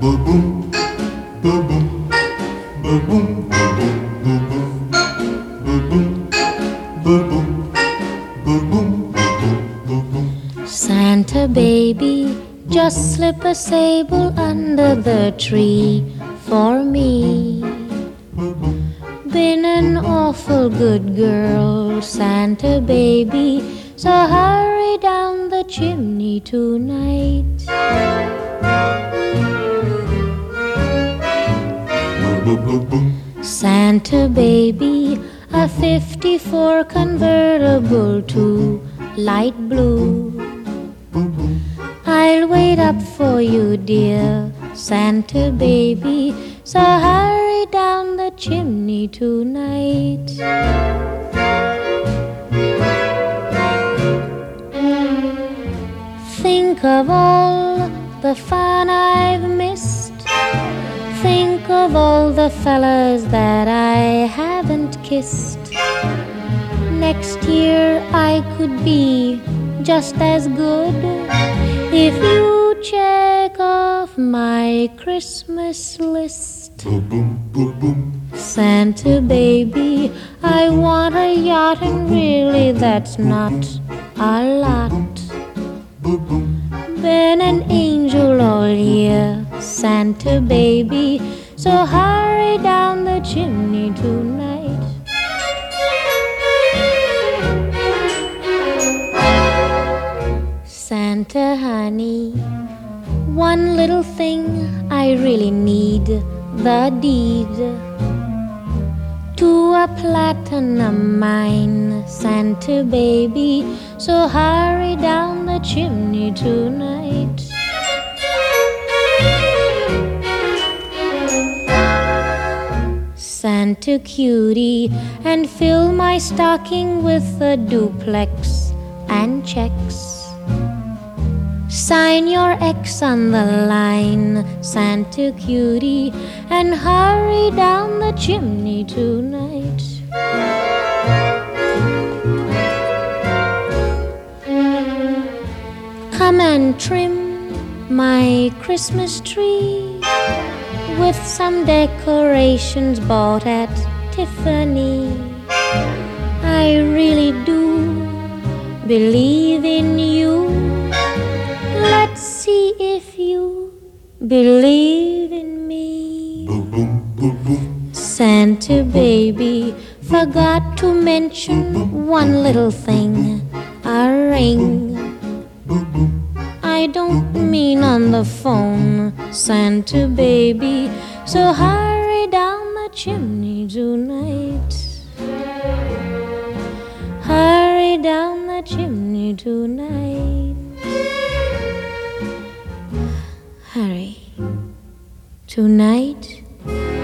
Santa baby, just slip a sable under the tree for me. Been an awful good girl, Santa baby, so hurry down the chimney tonight. Santa baby, a 54 convertible to light blue. I'll wait up for you, dear Santa baby, so hurry down the chimney tonight. Think of all the fun I've missed. Think of all the fellas that I haven't kissed. Next year I could be just as good if you check off my Christmas list. Santa baby, I want a yacht, and really that's not a lot. Been an angel all year, Santa baby, so hurry down the chimney tonight. Santa honey, one little thing I really need, the deed to a platinum mine, Santa baby, so hurry down the chimney tonight. Santa cutie, and fill my stocking with a duplex and checks. Sign your X on the line, Santa cutie, and hurry down the chimney tonight. Come and trim my Christmas tree with some decorations bought at Tiffany. I really do believe in you. Let's see if you believe in me. Santa baby, forgot to mention one little thing, a ring. I don't mean on the phone, Santa baby, so hurry down the chimney tonight. Hurry down the chimney tonight. Hurry. Tonight